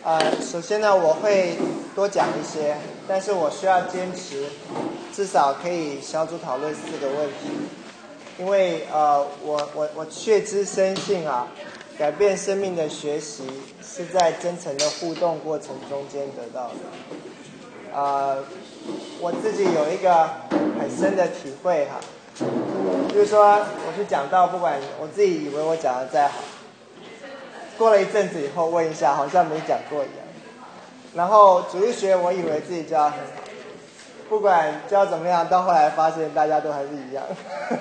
首先呢，我会多讲一些，但是我需要坚持，至少可以小组讨论4个问题，因为我确知深信啊，改变生命的学习是在真诚的互动过程中间得到的。我自己有一个很深的体会哈，就是说我去讲道，不管我自己以为我讲的再好，过了一阵子以后问一下，好像没讲过一样。然后主日学我以为自己教得很好，不管教怎么样，到后来发现大家都还是一样。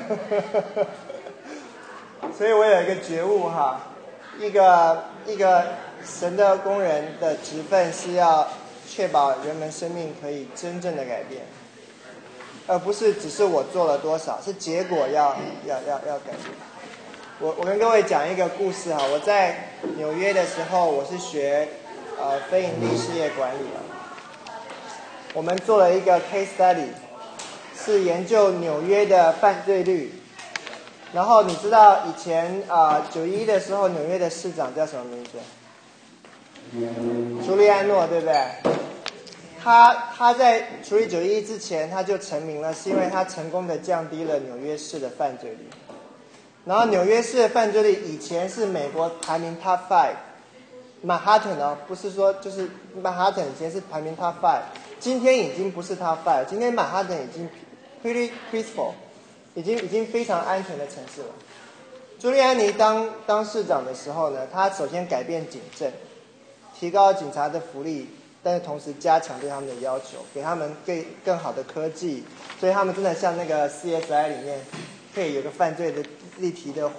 所以我有一个觉悟哈，一个神的工人的职分是要确保人们生命可以真正的改变，而不是只是我做了多少，是结果要改变。我跟各位讲一个故事哈，我在纽约的时候，我是学非营利事业管理的。我们做了一个 case study， 是研究纽约的犯罪率。然后你知道以前911的时候，纽约的市长叫什么名字？朱利安诺，对不对？他在处理911之前，他就成名了，是因为他成功的降低了纽约市的犯罪率。然后纽约市的犯罪率以前是美国排名 top 5， 曼哈顿哦，不是说就是曼哈顿以前是排名 top 5， 今天已经不是 top 5， 今天曼哈顿已经 pretty peaceful， 已经非常安全的城市了。朱利安尼当市长的时候呢，他首先改变警政，提高警察的福利，但是同时加强对他们的要求，给他们更好的科技，所以他们真的像那个 CSI 里面可以有个犯罪的立即的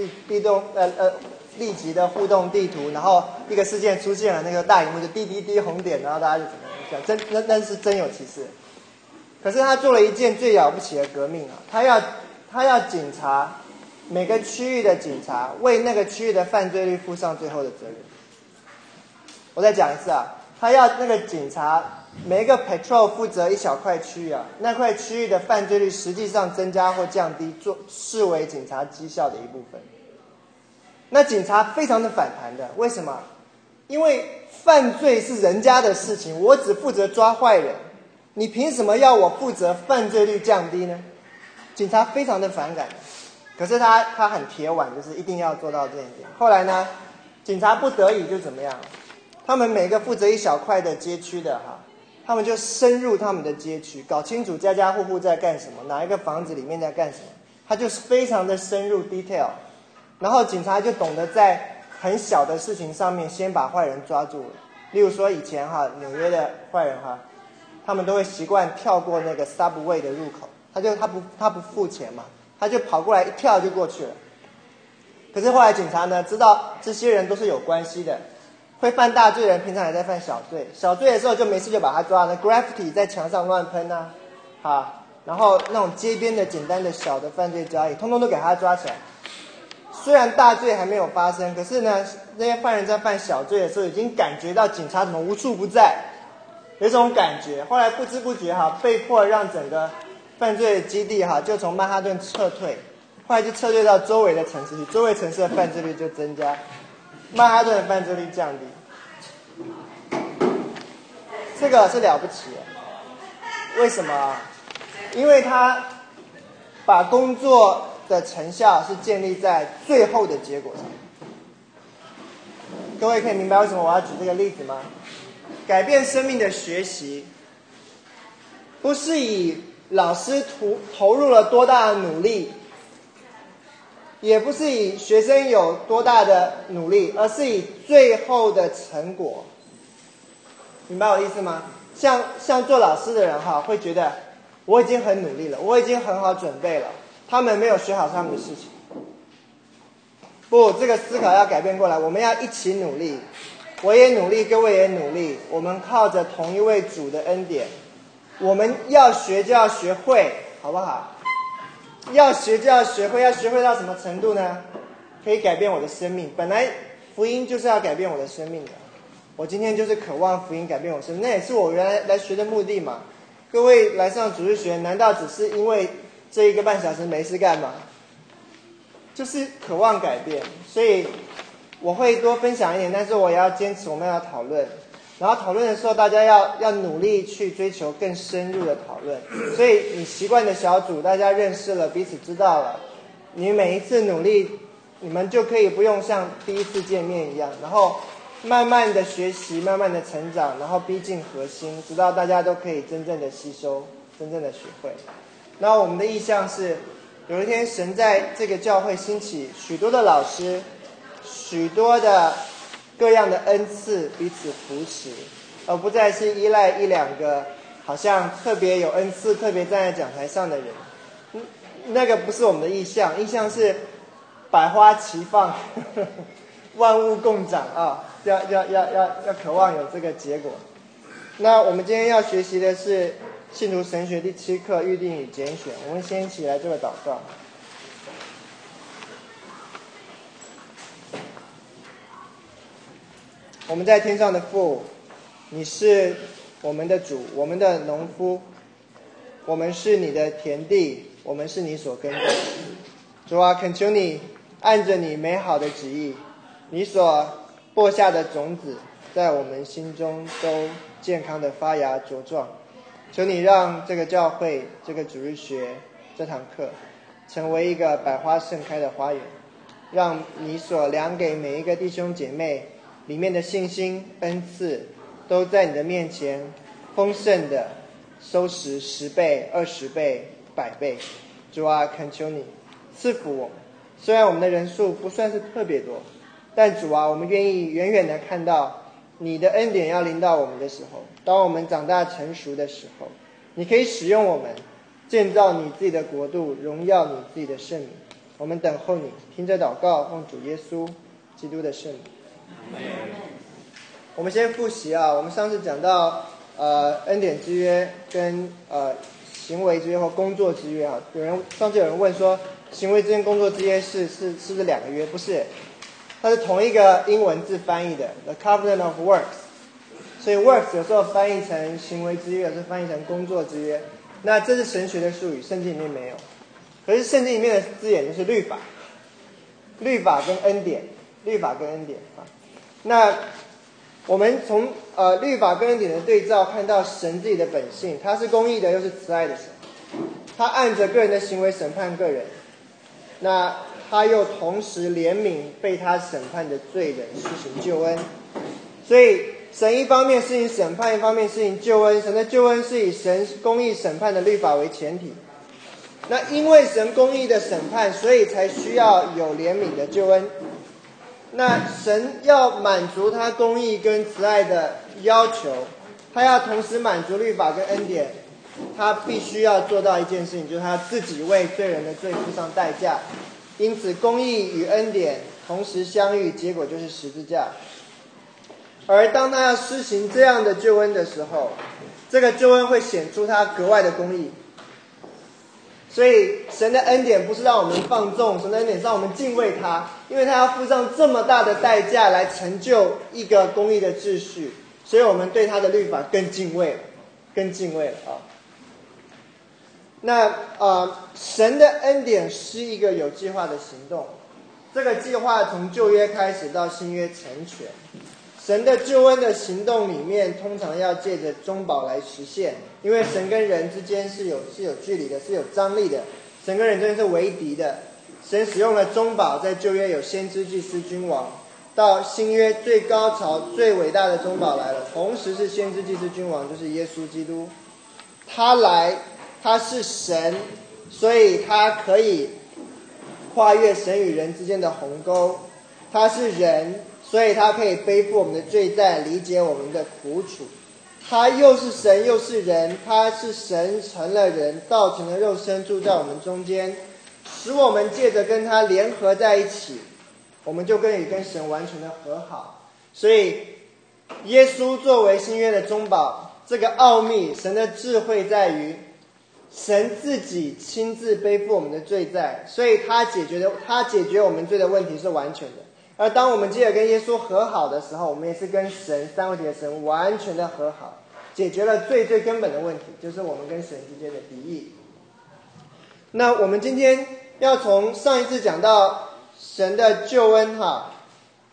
互动地图，然后一个事件出现了，那个大荧幕就滴滴滴红点，然后大家就怎么样，那是真有其事。可是他做了一件最了不起的革命啊，他要警察每个区域的警察为那个区域的犯罪率负上最后的责任。我再讲一次啊，他要那个警察每一个 patrol 负责一小块区域啊，那块区域的犯罪率实际上增加或降低，视为警察绩效的一部分。那警察非常的反弹的，为什么？因为犯罪是人家的事情，我只负责抓坏人，你凭什么要我负责犯罪率降低呢？警察非常的反感的，可是他很铁腕，就是一定要做到这一点。后来呢，警察不得已就怎么样？他们每个负责一小块的街区的哈，他们就深入他们的街区，搞清楚家家户户在干什么，哪一个房子里面在干什么，他就是非常的深入 detail， 然后警察就懂得在很小的事情上面先把坏人抓住了。例如说以前哈，纽约的坏人哈，他们都会习惯跳过那个 subway 的入口，他不付钱嘛，他就跑过来一跳就过去了。可是后来警察呢，知道这些人都是有关系的，会犯大罪的人平常也在犯小罪，小罪的时候就没事就把他抓了， graffiti 在墙上乱喷啊，然后那种街边的简单的小的犯罪交易通通都给他抓起来。虽然大罪还没有发生，可是呢，那些犯人在犯小罪的时候已经感觉到警察怎么无处不在，有种感觉。后来不知不觉被迫让整个犯罪的基地就从曼哈顿撤退，后来就撤退到周围的城市去，周围城市的犯罪率就增加，曼哈顿的犯罪率降低。这个是了不起的，为什么？因为他把工作的成效是建立在最后的结果上。各位可以明白为什么我要举这个例子吗？改变生命的学习不是以老师投入了多大的努力，也不是以学生有多大的努力，而是以最后的成果。明白我的意思吗？像做老师的人会觉得我已经很努力了，我已经很好准备了，他们没有学好他们的事情。不，这个思考要改变过来，我们要一起努力，我也努力，各位也努力，我们靠着同一位主的恩典，我们要学就要学会，好不好？要学就要学会，要学会到什么程度呢？可以改变我的生命。本来福音就是要改变我的生命的，我今天就是渴望福音改变我生命，那也是我原来来学的目的嘛。各位来上主日学，难道只是因为这1个半小时没事干吗？就是渴望改变。所以我会多分享一点，但是我也要坚持我们要讨论。然后讨论的时候，大家要努力去追求更深入的讨论。所以你习惯的小组，大家认识了，彼此知道了，你每一次努力，你们就可以不用像第一次见面一样，然后慢慢的学习，慢慢的成长，然后逼近核心，直到大家都可以真正的吸收，真正的学会。然后我们的意向是，有一天神在这个教会兴起许多的老师，许多的各样的恩赐彼此扶持，而不再是依赖一两个好像特别有恩赐、特别站在讲台上的人。那个不是我们的意向，意向是百花齐放，万物共长啊！要渴望有这个结果。那我们今天要学习的是信徒神学第7课预定与拣选。我们先一起来做个祷告。我们在天上的父，你是我们的主，我们的农夫，我们是你的田地，我们是你所耕种。主啊，恳求你按着你美好的旨意，你所播下的种子在我们心中都健康的发芽茁壮。求你让这个教会，这个主日学这堂课成为一个百花盛开的花园，让你所量给每一个弟兄姐妹里面的信心恩赐都在你的面前丰盛的收拾10倍、20倍、100倍。主啊，恳求你赐福我们。虽然我们的人数不算是特别多，但主啊，我们愿意远远的看到你的恩典要临到我们的时候，当我们长大成熟的时候，你可以使用我们建造你自己的国度，荣耀你自己的圣名。我们等候你，听着祷告，奉主耶稣基督的圣名。我们先复习啊，我们上次讲到恩典之约跟行为之约或工作之约啊。上次有人问说，行为之约、工作之约是不是2个约？不是，它是同一个英文字翻译的 ，the covenant of works。所以 works 有时候翻译成行为之约，有时候翻译成工作之约。那这是神学的术语，圣经里面没有。可是圣经里面的字眼就是律法，律法跟恩典，律法跟恩典啊。那我们从律法跟恩典的对照，看到神自己的本性，他是公义的，又是慈爱的神。他按着个人的行为审判个人，那他又同时怜悯被他审判的罪人，施行救恩。所以神一方面施行审判，一方面施行救恩。神的救恩是以神公义审判的律法为前提。那因为神公义的审判，所以才需要有怜悯的救恩。那神要满足他公义跟慈爱的要求，他要同时满足律法跟恩典，他必须要做到一件事情，就是他自己为罪人的罪付上代价。因此公义与恩典同时相遇，结果就是十字架。而当他要施行这样的救恩的时候，这个救恩会显出他格外的公义。所以神的恩典不是让我们放纵，神的恩典是让我们敬畏他，因为他要付上这么大的代价来成就一个公义的秩序，所以我们对他的律法更敬畏了，更敬畏了啊。那神的恩典是一个有计划的行动，这个计划从旧约开始到新约成全。神的救恩的行动里面，通常要借着中保来实现，因为神跟人之间是有距离的，是有张力的，神跟人之间是为敌的。神使用了中保，在旧约有先知、祭司、君王，到新约最高潮、最伟大的中保来了，同时是先知、祭司、君王，就是耶稣基督。他来，他是神，所以他可以跨越神与人之间的鸿沟。他是人，所以他可以背负我们的罪债，理解我们的苦楚。他又是神又是人，他是神成了人，道成了肉身，住在我们中间，使我们借着跟他联合在一起，我们就可以跟神完全的和好。所以耶稣作为新约的中保，这个奥秘，神的智慧在于神自己亲自背负我们的罪债，所以他解决我们罪的问题是完全的。而当我们借着跟耶稣和好的时候，我们也是跟神三位一体的神完全的和好，解决了最根本的问题，就是我们跟神之间的敌意。那我们今天要从上一次讲到神的救恩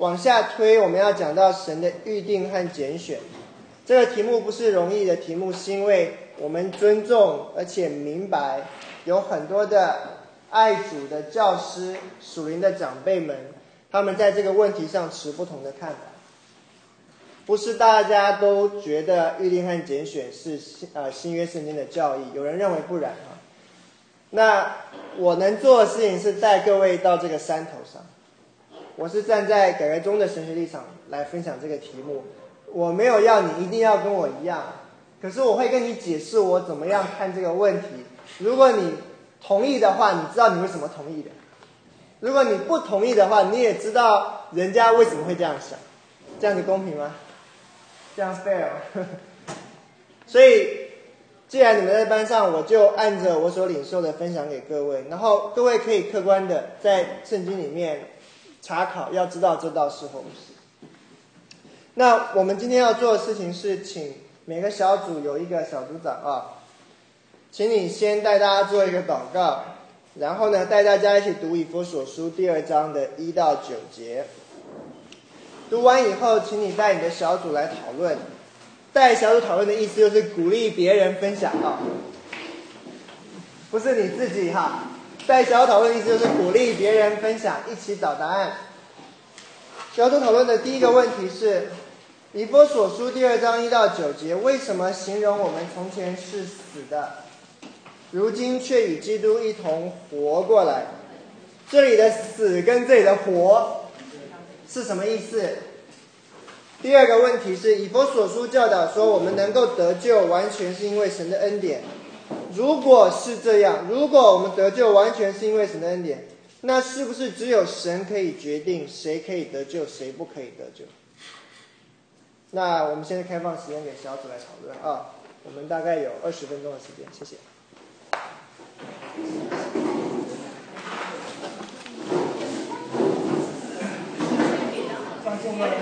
往下推，我们要讲到神的预定和拣选。这个题目不是容易的题目，是因为我们尊重而且明白，有很多的爱主的教师、属灵的长辈们，他们在这个问题上持不同的看法。不是大家都觉得预定和拣选是新约圣经的教义，有人认为不然啊。那我能做的事情是带各位到这个山头上。我是站在改革中的神学立场来分享这个题目，我没有要你一定要跟我一样，可是我会跟你解释我怎么样看这个问题。如果你同意的话，你知道你为什么同意的；如果你不同意的话，你也知道人家为什么会这样想。这样子公平吗？这样 fair 吗？所以既然你们在班上，我就按着我所领受的分享给各位，然后各位可以客观的在圣经里面查考，要知道这道是否是。那我们今天要做的事情是，请每个小组有一个小组长啊，请你先带大家做一个祷告，然后呢带大家一起读以弗所书第2章的1到9节。读完以后，请你带你的小组来讨论。带小组讨论的意思就是鼓励别人分享啊，不是你自己哈。带小组讨论的意思就是鼓励别人分享，一起找答案。小组讨论的第一个问题是，以弗所书第2章1到9节，为什么形容我们从前是死的，如今却与基督一同活过来？这里的死跟这里的活是什么意思？第二个问题是，以弗所书教导说我们能够得救完全是因为神的恩典。如果是这样，如果我们得救完全是因为神的恩典，那是不是只有神可以决定谁可以得救，谁不可以得救？那我们现在开放时间给小组来讨论啊，我们大概有20分钟的时间，谢谢。放心吧。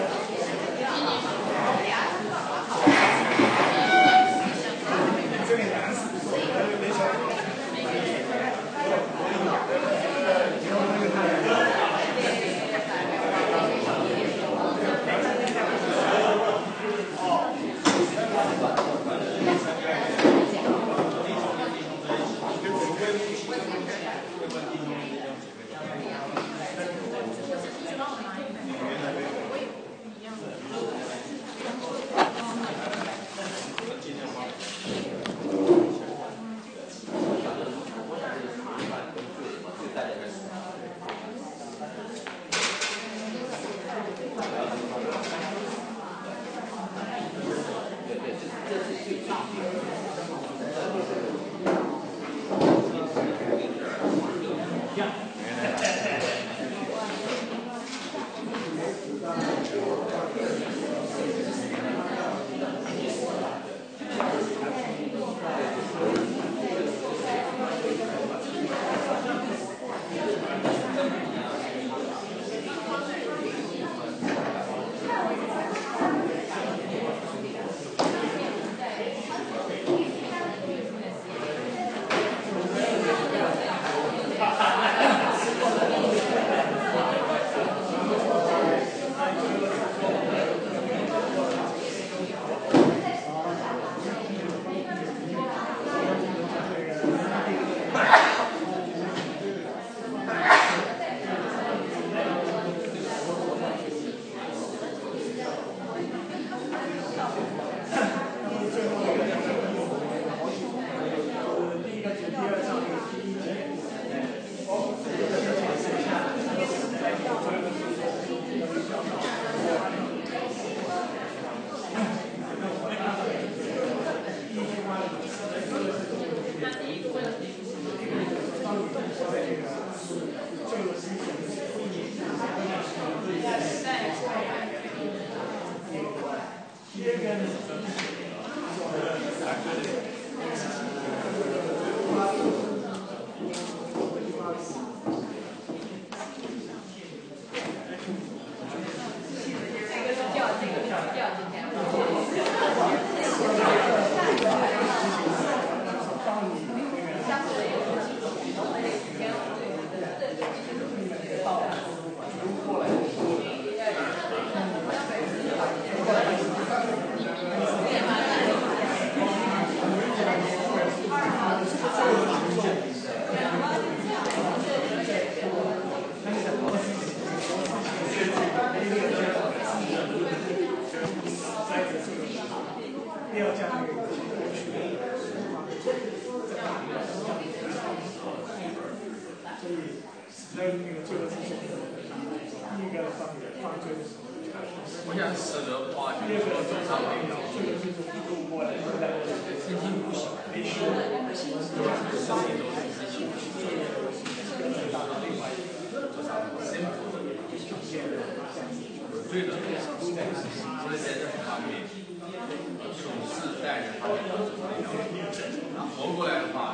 我想舍得花去走上那条路，身心不小，事情都是自己做上 simple 的，对的，所以在这方面，处事待人方面都走那条路，活过来的话，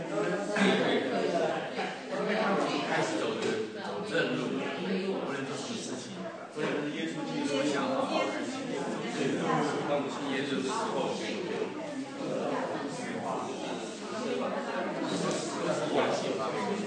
开始走正路，无论做什么事情，无论是耶稣基督的想法，也有的时候，关系方面的。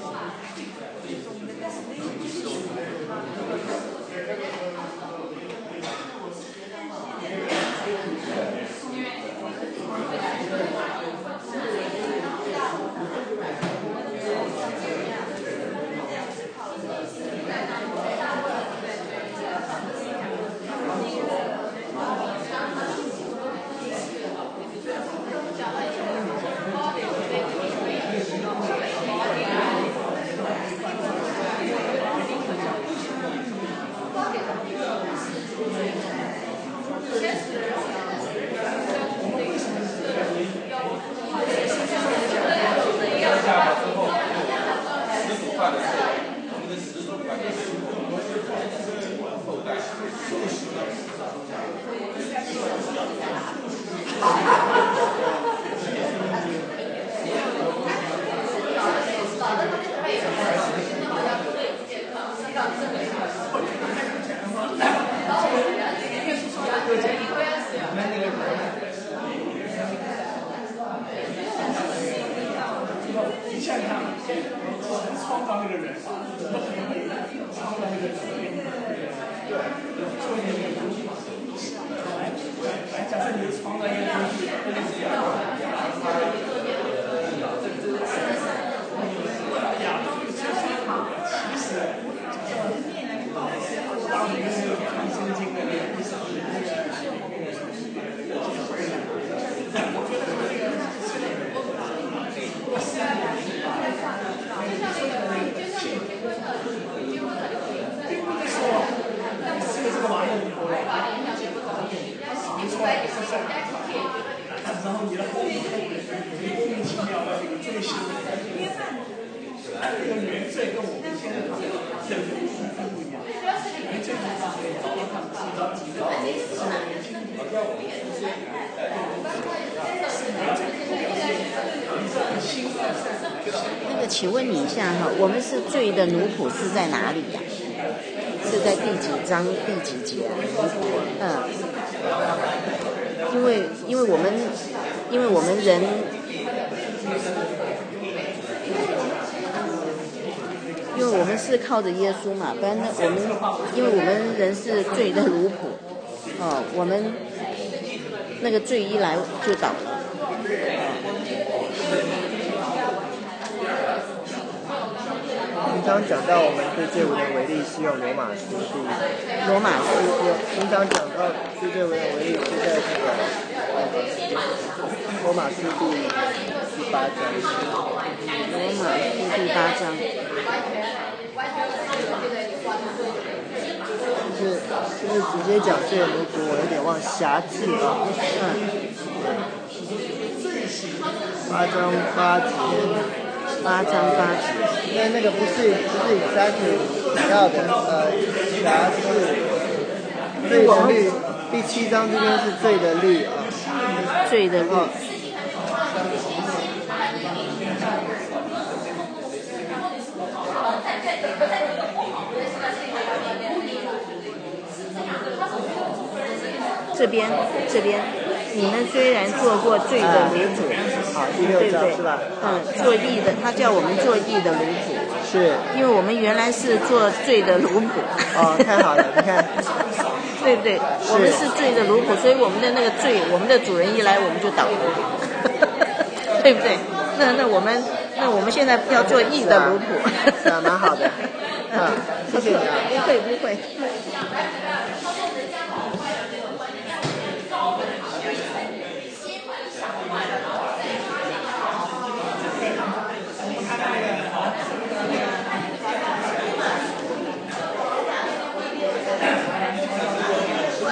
那个，请问你一下哈，我们是罪的奴仆是在哪里呀？是在第几章第几节？因为我们人，因为我们是靠着耶稣嘛，不然呢因为我们人是罪的奴仆，我们那个罪一来就倒了。 平常讲到我们对罪无能为力是用罗马书平常讲到对罪无能为力是在这个罗马书第8章。 罗马书第8章。 就是直接讲罪的奴仆，我有点忘辖制了。8章8节。因为那个不是以3提到的辖制罪的律，第7章这边是罪的律啊。 罪的律。这边，你们虽然做过罪的奴仆， 好，第6章是吧？ 做义的，他叫我们做义的奴仆， 是， 因为我们原来是做罪的奴仆。 太好了，你看， 对不对？我们是罪的奴仆，所以我们的那个罪，我们的主人一来，我们就倒了，对不对？那我们现在要做义的奴仆， 是啊，蛮好的。谢谢你啊。 不会。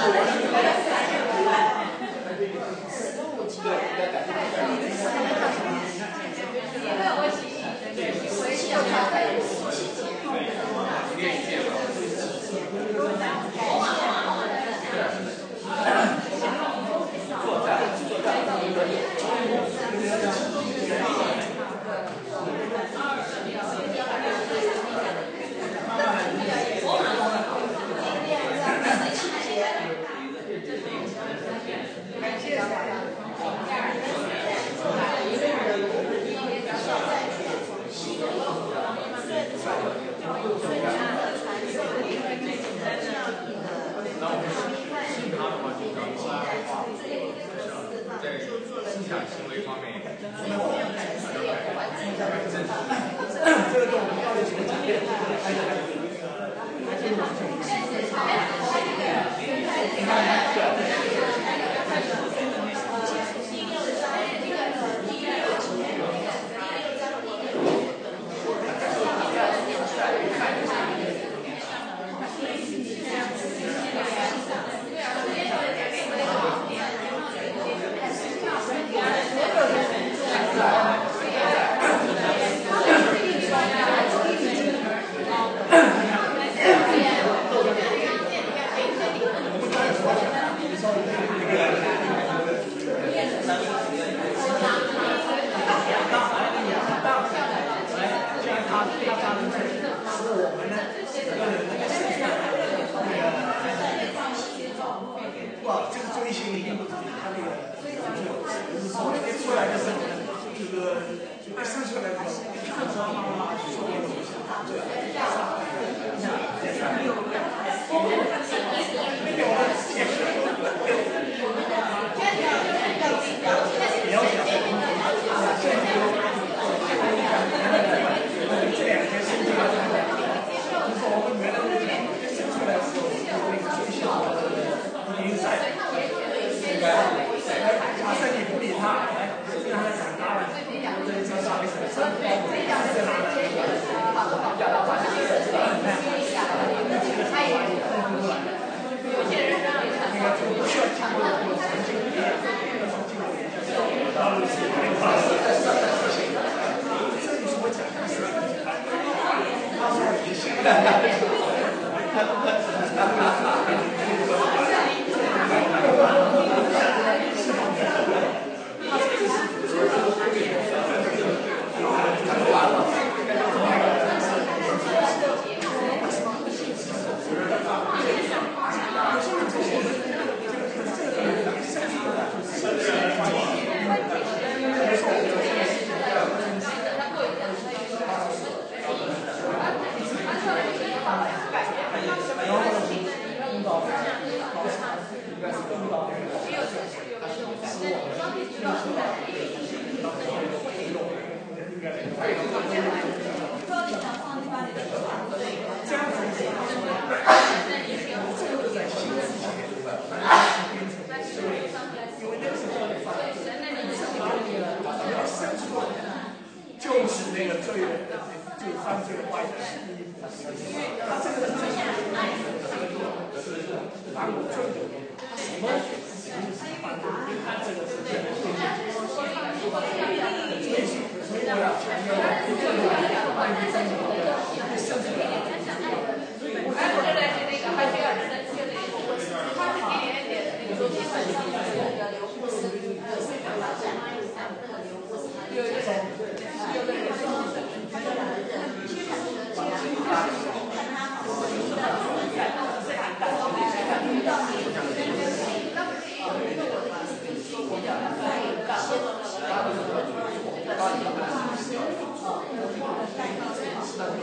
那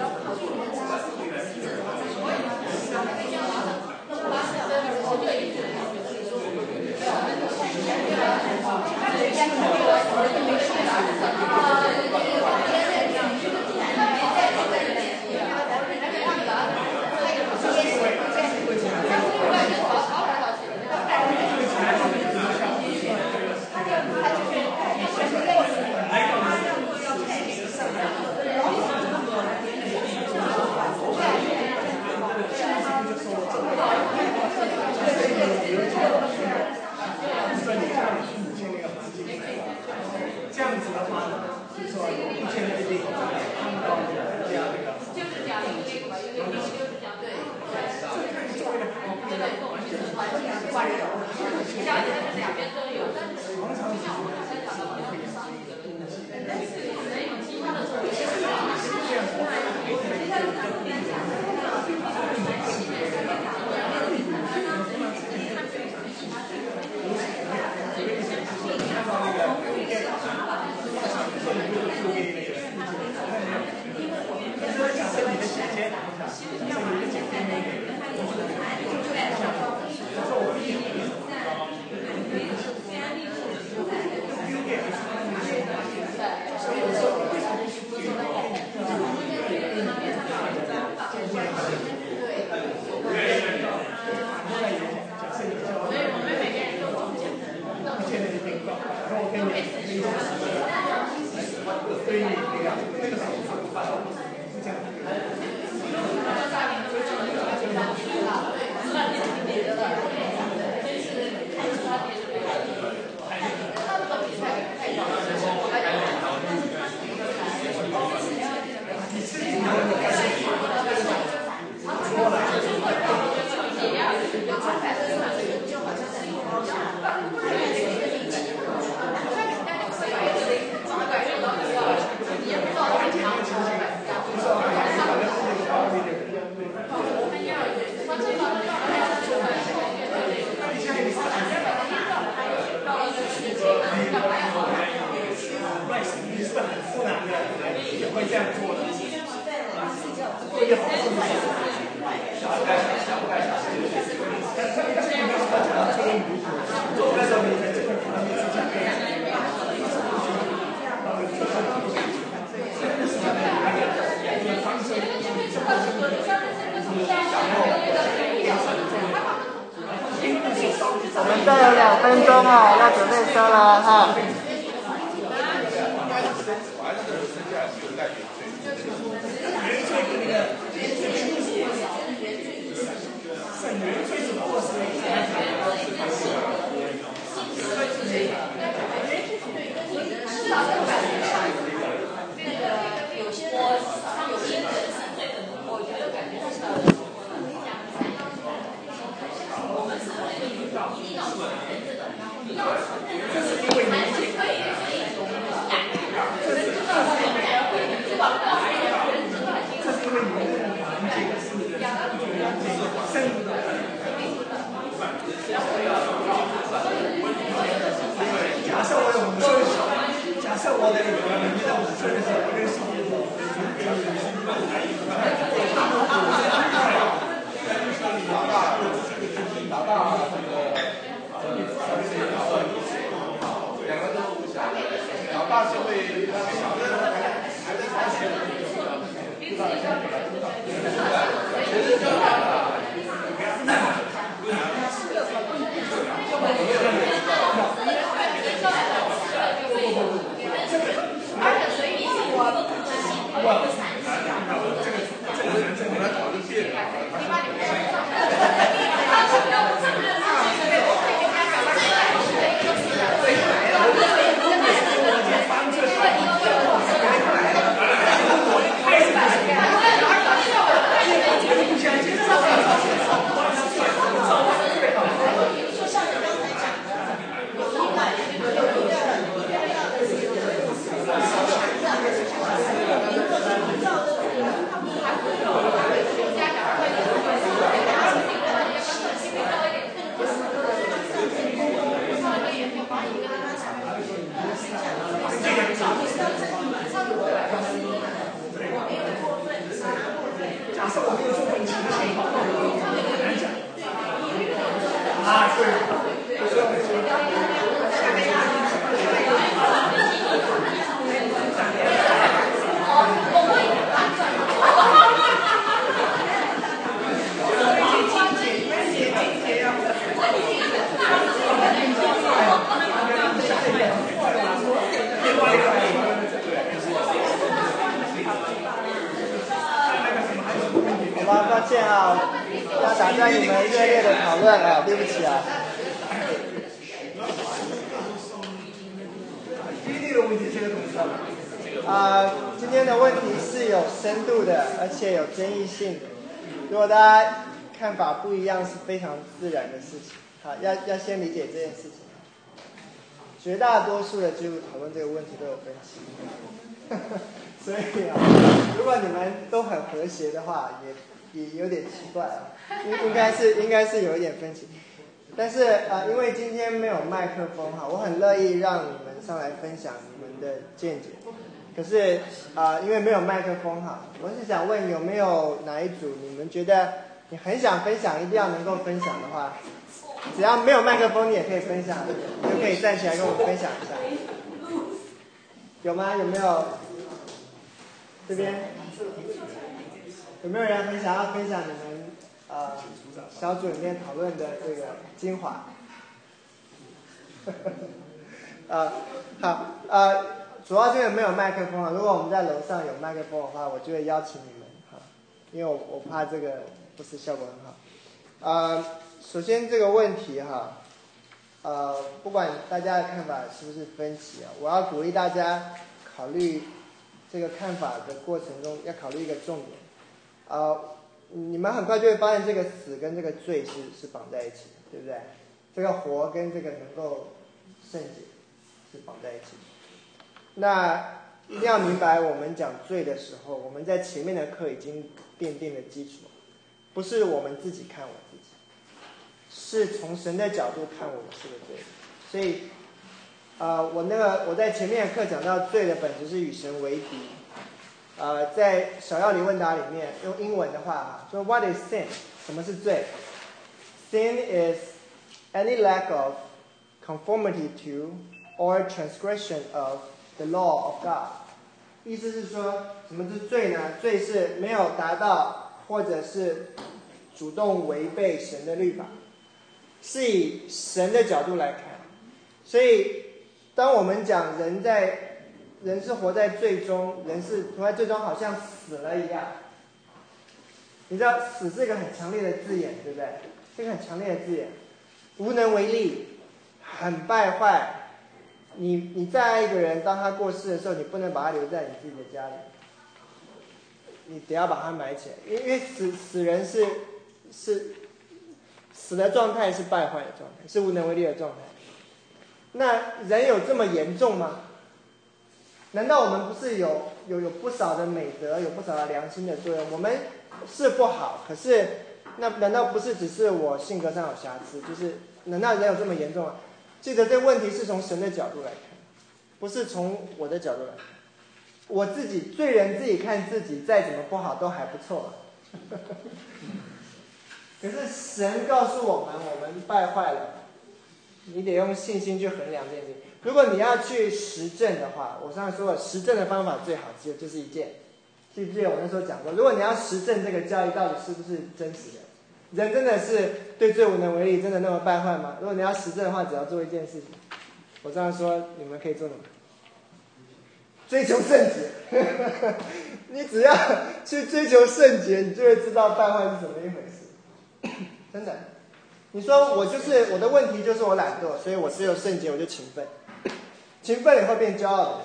我们再有2分钟啊，要准备收了哈。抱歉啊，要打断你们热烈的讨论啊，对不起啊。今天的问题是有深度的，而且有争议性的。如果大家看法不一样，是非常自然的事情。好，要先理解这件事情。绝大多数的基督徒讨论这个问题都有分歧，所以啊，如果你们都很和谐的话，也有点奇怪啊，应该是有一点分歧。但是因为今天没有麦克风哈，我很乐意让你们上来分享你们的见解。可是因为没有麦克风哈，我是想问有没有哪一组你们觉得你很想分享，一定要能够分享的话，只要没有麦克风你也可以分享，你就可以站起来跟我分享一下。有吗？有没有？这边有没有人很想要分享你们小组里面讨论的这个精华？好，主要这个没有麦克风啊。如果我们在楼上有麦克风的话，我就会邀请你们哈，因为我怕这个不是效果很好。首先这个问题哈，不管大家的看法是不是分歧啊，我要鼓励大家考虑这个看法的过程中要考虑一个重点。你们很快就会发现这个死跟这个罪是绑在一起的，对不对？这个活跟这个能够圣洁是绑在一起的。那一定要明白，我们讲罪的时候，我们在前面的课已经奠定了基础，不是我们自己看我自己，是从神的角度看我们是个罪人。所以我在前面的课讲到罪的本质是与神为敌。在小要理问答里面用英文的话说 What is sin？ 什么是罪？ Sin is any lack of conformity to or transgression of the law of God。 意思是说什么是罪呢？罪是没有达到或者是主动违背神的律法。 是以神的角度来看。所以当我们讲人是活在罪中，人是活在罪中，好像死了一样。你知道死是一个很强烈的字眼，对不对？这个很强烈的字眼，无能为力，很败坏。你再爱一个人，当他过世的时候，你不能把他留在你自己的家里，你得要把他埋起来，因为死人是死的状态，是败坏的状态，是无能为力的状态。那人有这么严重吗？难道我们不是有不少的美德，有不少的良心的作用？我们是不好，可是那难道不是只是我性格上有瑕疵？就是难道人有这么严重吗？记得这个问题是从神的角度来看，不是从我的角度来看。我自己罪人自己看自己，再怎么不好都还不错。可是神告诉我们败坏了，你得用信心去衡量这件事情。如果你要去实证的话，我上次说了，实证的方法最好就是一件。记不记得我那时候讲过？如果你要实证这个教义到底是不是真实的，人真的是对罪无能为力，真的那么败坏吗？如果你要实证的话，只要做一件事情。我这样说，你们可以做什么？追求圣洁。你只要去追求圣洁，你就会知道败坏是怎么一回事。真的。你说我的问题就是我懒惰，所以我只有圣洁我就勤奋，勤奋了以后变骄傲的人。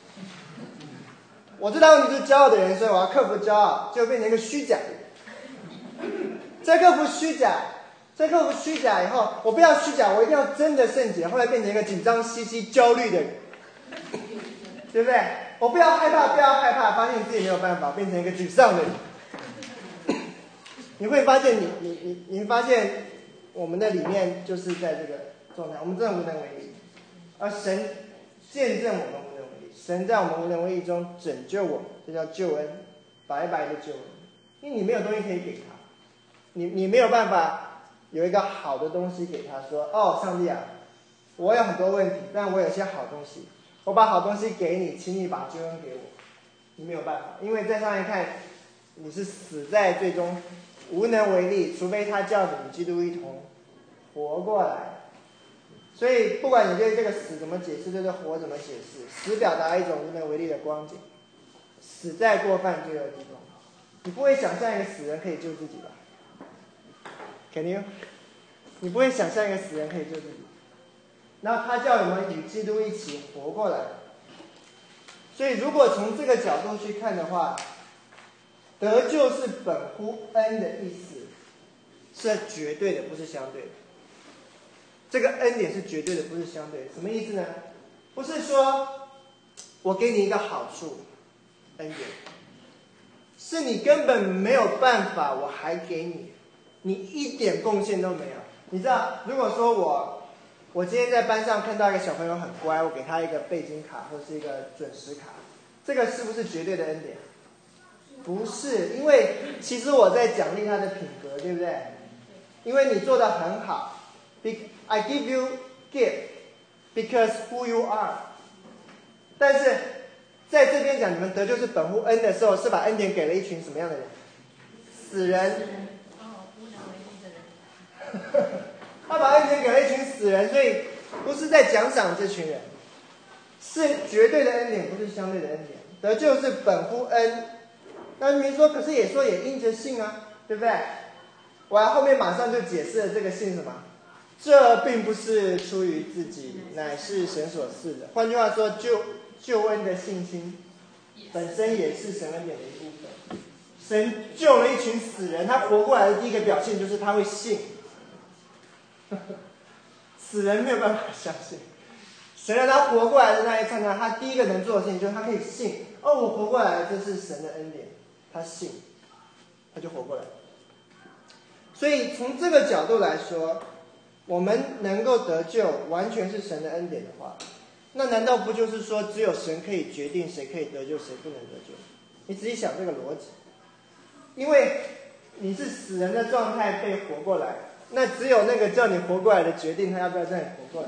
我最大问题就是骄傲的人，所以我要克服骄傲，就变成一个虚假的人。再克服虚假以后，我不要虚假，我一定要真的圣洁。后来变成一个紧张兮兮、焦虑的人，对不对？我不要害怕，发现自己没有办法，变成一个沮丧的人。你会发现你发现我们的里面就是在这个状态，我们真的无能为力，而神见证我们无能为力，神在我们无能为力中拯救我们，这叫救恩，白白的救恩。因为你没有东西可以给他，你没有办法有一个好的东西给他说，哦，上帝啊，我有很多问题，但我有些好东西，我把好东西给你，请你把救恩给我。你没有办法，因为在上面看你是死在最终无能为力，除非他叫你与基督一同活过来。所以不管你对这个死怎么解释，对这活怎么解释，死表达一种无能为力的光景，死在过犯罪恶之中。你不会想象一个死人可以救自己吧？肯定，你不会想象一个死人可以救自己。然后他叫我们与基督一起活过来。所以如果从这个角度去看的话，得救是本乎恩的意思，是绝对的，不是相对的。这个恩典是绝对的，不是相对的。什么意思呢？不是说我给你一个好处，恩典，是你根本没有办法，我还给你，你一点贡献都没有。你知道，如果说我今天在班上看到一个小朋友很乖，我给他一个背经卡或是一个准时卡，这个是不是绝对的恩典？不是，因为其实我在奖励他的品格，对不对？因为你做得很好 ，I give you gift because who you are。但是在这边讲你们得救是本乎恩的时候，是把恩典给了一群什么样的人？死人。他把恩典给了一群死人，所以不是在奖赏这群人，是绝对的恩典，不是相对的恩典。得救是本乎恩。那明说，可是也说也因着信啊，对不对？我后面马上就解释了这个信什么？这并不是出于自己，乃是神所赐的。换句话说，救恩的信心本身也是神恩典的一部分。神救了一群死人，他活过来的第一个表现就是他会信。死人没有办法相信，神让他活过来的那一刹那，他第一个能做的事情就是他可以信，哦，我活过来了，这是神的恩典，他信，他就活过来。所以从这个角度来说，我们能够得救完全是神的恩典的话，那难道不就是说只有神可以决定谁可以得救，谁不能得救？你仔细想这个逻辑，因为你是死人的状态被活过来，那只有那个叫你活过来的决定他要不要让你活过来。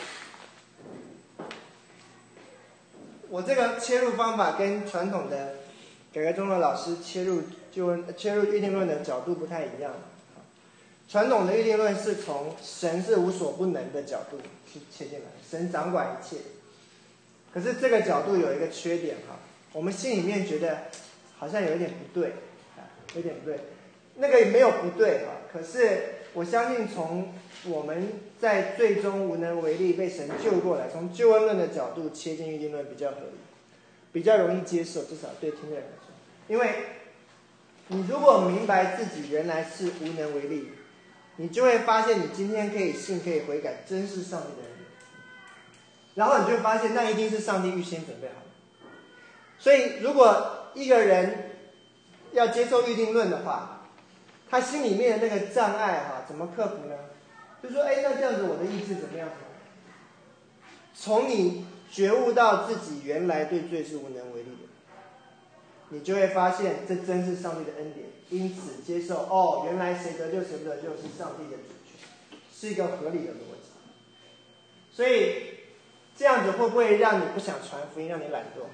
我这个切入方法跟传统的改革宗的老师切入预定论的角度不太一样。 传统的预定论是从神是无所不能的角度去切进来，神掌管一切。可是这个角度有一个缺点哈，我们心里面觉得好像有一点不对，有点不对，那个也没有不对哈。可是我相信从我们在最终无能为力被神救过来，从救恩论的角度切进预定论比较合理，比较容易接受，至少对听的人来说。因为你如果明白自己原来是无能为力，你就会发现你今天可以信可以悔改，真是上帝的恩典。然后你就会发现那一定是上帝预先准备好的。所以如果一个人要接受预定论的话，他心里面的那个障碍怎么克服呢？就说那这样子我的意志怎么样？从你觉悟到自己原来对罪是无能为力的，你就会发现这真是上帝的恩典，因此接受原来谁得救谁不得救是上帝的主权，是一个合理的逻辑。所以这样子会不会让你不想传福音，让你懒惰？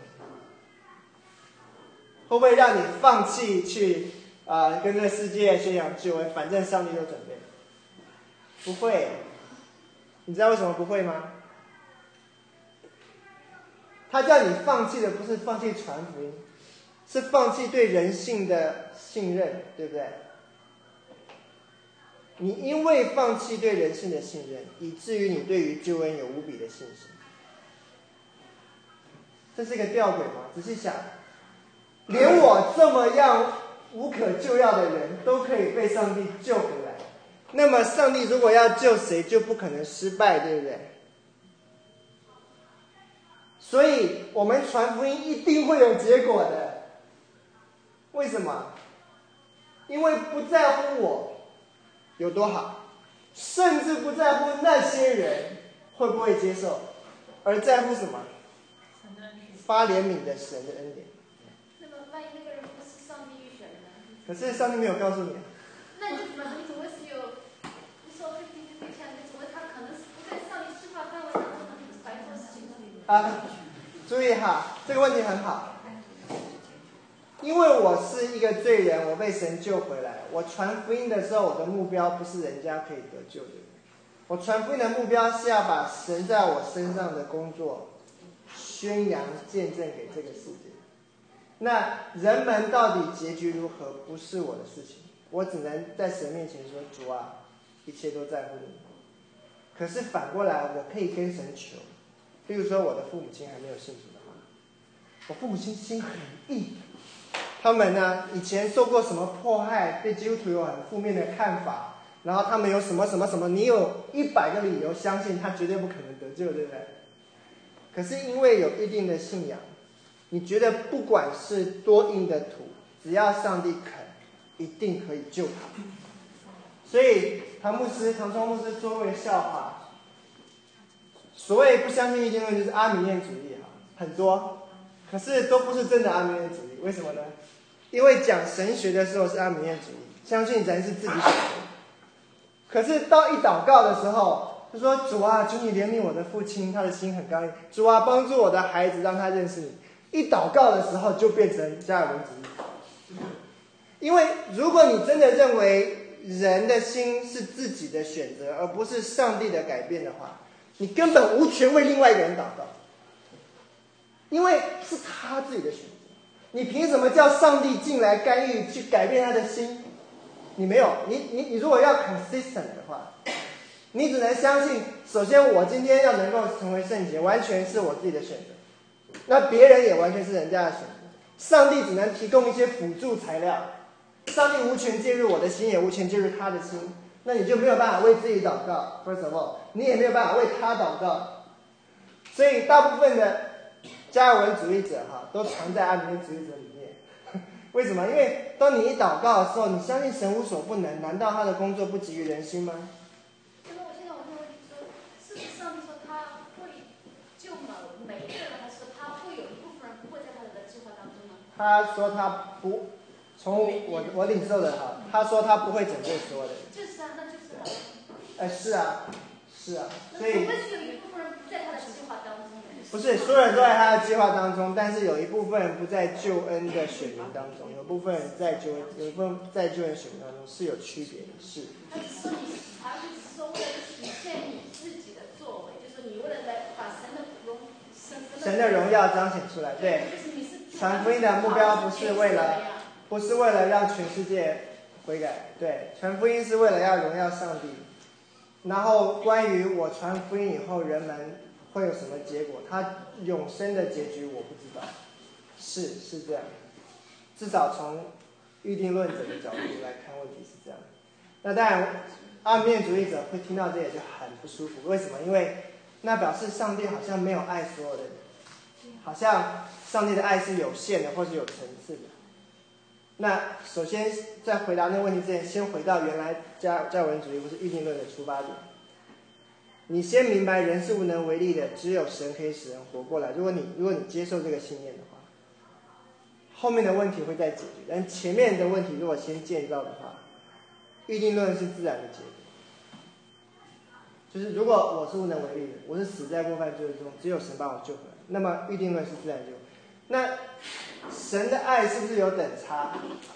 会不会让你放弃去跟这个世界宣扬救恩？反正上帝都准备。不会。你知道为什么不会吗？他叫你放弃的不是放弃传福音，是放弃对人性的信任，对不对？你因为放弃对人性的信任，以至于你对于救恩有无比的信心。这是一个吊诡吗？仔细想，连我这么样无可救药的人都可以被上帝救回来，那么上帝如果要救谁，就不可能失败，对不对？所以我们传福音一定会有结果的。为什么？因为不在乎我有多好，甚至不在乎那些人会不会接受，而在乎什么？发怜悯的神的恩典。 那么万一那个人不是上帝预选的呢？ 可是上帝没有告诉你。 那你怎么会是有？你说50-50chance，你怎么他可能是不在上帝计划范围当中的白做事情注意哈，这个问题很好。因为我是一个罪人，我被神救回来。我传福音的时候，我的目标不是人家可以得救的。我传福音的目标是要把神在我身上的工作宣扬见证给这个世界。那人们到底结局如何，不是我的事情，我只能在神面前说：主啊，一切都在乎你。可是反过来，我可以跟神求。例如说，我的父母亲还没有信主的话，我父母亲心很硬，他们呢以前受过什么迫害，对基督徒有很负面的看法，然后他们有什么什么什么，你有100个理由相信他绝对不可能得救，对不对？可是因为有一定的信仰，你觉得不管是多硬的土，只要上帝肯，一定可以救他。所以唐崇牧师说过一个笑话。所谓不相信预定论，就是阿米念主义很多，可是都不是真的阿米念主义。为什么呢？因为讲神学的时候是阿米念主义，相信人是自己选的。可是到一祷告的时候，就说：主啊，求你怜悯我的父亲，他的心很刚硬。主啊，帮助我的孩子，让他认识你。一祷告的时候就变成加尔文主义。因为如果你真的认为人的心是自己的选择，而不是上帝的改变的话，你根本无权为另外一个人祷告，因为是他自己的选择。你凭什么叫上帝进来干预去改变他的心？你没有，你如果要 consistent 的话，你只能相信，首先我今天要能够成为圣洁，完全是我自己的选择，那别人也完全是人家的选择。上帝只能提供一些辅助材料，上帝无权介入我的心，也无权介入他的心。那你就没有办法为自己祷告 ，first of all， 你也没有办法为他祷告。所以大部分的加尔文主义者都藏在阿米念主义者里面。为什么？因为当你一祷告的时候，你相信神无所不能，难道他的工作不急于人心吗？ 那么我现在我就问你说，事实上你说他会救每一个人，还是说他会有一部分人不会在他的计划当中呢？ 他说他不。从我领受的他说他不会拯救所有的人。 就是啊，那就是是啊，是啊，所以会是有一部分人不在他的计划当中的。 不是所有人都在他的计划当中，但是有一部分人不在救恩的选民当中，有部分人在救恩，有一部分在救恩选民当中是有区别的，是。 他只说你，他就只说为了体现你自己的作为，就是你为了来把神的荣耀彰显出来，对。传福音的目标不是为了让全世界悔改，对，传福音是为了要荣耀上帝。然后关于我传福音以后人们会有什么结果，他永生的结局我不知道，是这样，至少从预定论者的角度来看问题是这样。那当然暗面主义者会听到这也就很不舒服，为什么？因为那表示上帝好像没有爱所有的人，好像上帝的爱是有限的或是有层次的。那首先在回答那个问题之前，先回到原来加尔文主义或是预定论的出发点。你先明白人是无能为力的，只有神可以使人活过来。如果你接受这个信念的话，后面的问题会再解决。但前面的问题如果先建造的话，预定论是自然的结果。就是如果我是无能为力的，我是死在过犯罪中，只有神把我救回来，那么预定论是自然结果。那神的爱是不是有等差？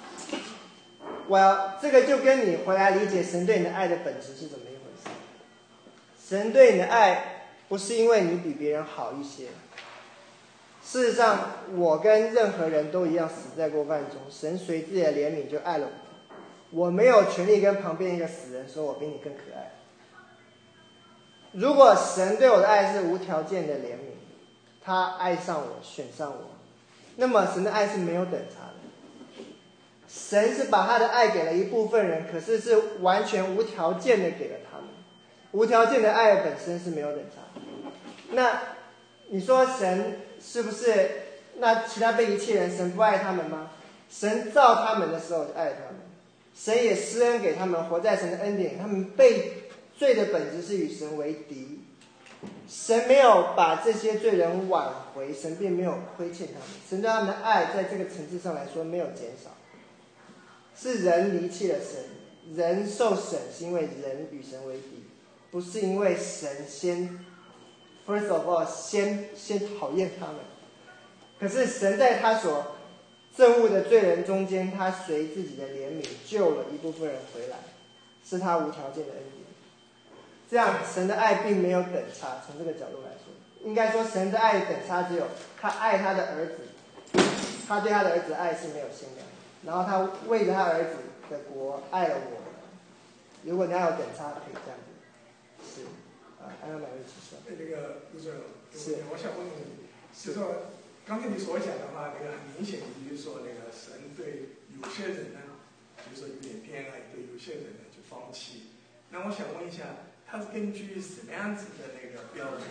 这个就跟你回来理解神对你的爱的本质是怎么一回事。神对你的爱不是因为你比别人好一些，事实上我跟任何人都一样死在过犯中，神随自己的怜悯就爱了我，我没有权利跟旁边一个死人说我比你更可爱。如果神对我的爱是无条件的怜悯，他爱上我，选上我，那么神的爱是没有等差的。神是把他的爱给了一部分人，可是是完全无条件的给了他们。无条件的爱本身是没有等差的。那你说神是不是那其他被遗弃人神不爱他们吗？神造他们的时候就爱他们，神也施恩给他们，活在神的恩典，他们被罪的本质是与神为敌，神没有把这些罪人挽回，神并没有亏欠他们，神对他们的爱在这个层次上来说没有减少，是人离弃了神，人受审是因为人与神为敌，不是因为神先 first of all 先讨厌他们。可是神在他所憎恶的罪人中间，他随自己的怜悯救了一部分人回来，是他无条件的恩典。这样神的爱并没有等差，从这个角度来说，应该说神的爱等差只有他爱他的儿子，他对他的儿子的爱是没有限量的，然后他为着他儿子的国爱了我们。如果你要有等差，可以这样子。是安安买位起说。 那个卢主任，我想问你，就是说刚才你所讲的话，那个很明显的就是说，那个神对有些人呢，就是说有点偏爱，对有些人呢就放弃。那我想问一下，他是根据什么样子的那个标准？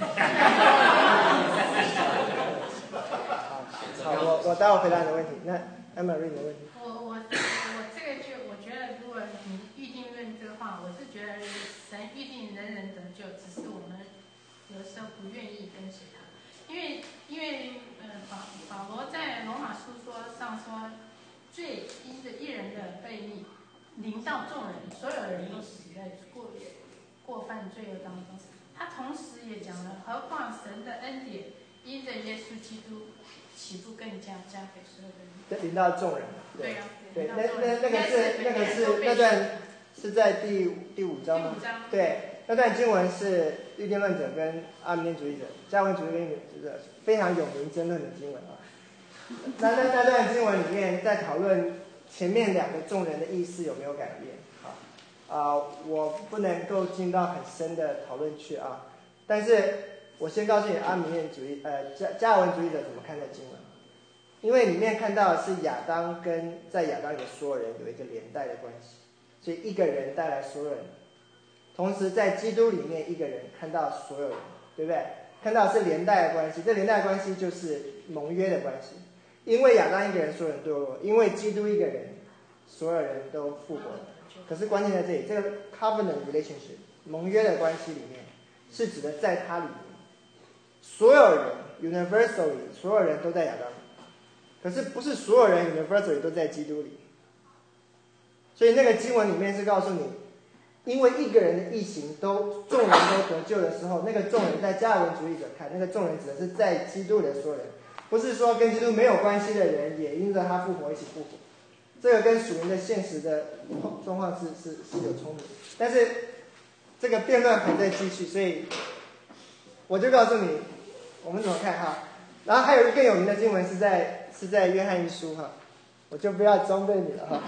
好，我待会回答你的问题。那 Emily 你的问题。 我这个就我觉得，如果你预定论这个话，我是觉得神预定人人得救，只是我们有时候不愿意跟随他，因为保罗在罗马书上说，罪因着一人的悖逆临到众人，所有人都死在过犯罪恶当中。他同时也讲了，何况神的恩典因着耶稣基督，岂不更加加给所有的人？ 临到众人。 对啊。 对，那段是在第五章吗？对，那段经文是预定论者跟阿明念主义者、加文主义者非常有名争论的经文啊。那段经文里面在讨论前面两个众人的意思有没有改变。我不能够进到很深的讨论去啊，但是我先告诉你阿明念主义加文主义者怎么看待经文。因为里面看到的是亚当跟在亚当里的所有人有一个连带的关系，所以一个人带来所有人，同时在基督里面一个人看到所有人，对不对？看到是连带的关系，这连带的关系就是盟约的关系。因为亚当一个人，所有人堕落；因为基督一个人，所有人都复活了。可是关键在这里，这个 covenant relationship 盟约的关系里面，是指的在他里面，所有人 universally 所有人都在亚当里。可是不是所有人 universally 都在基督里，所以那个经文里面是告诉你， 因为一个人的义行众人都得救的时候，那个众人在加尔文主义者看，那个众人指的是在基督的所有人，不是说跟基督没有关系的人也因着他复活一起复活。这个跟属灵的现实的状况是有冲突，但是这个辩论还在继续，所以我就告诉你我们怎么看哈。然后还有一个更有名的经文是在约翰一书哈，我就不要装备你了哈。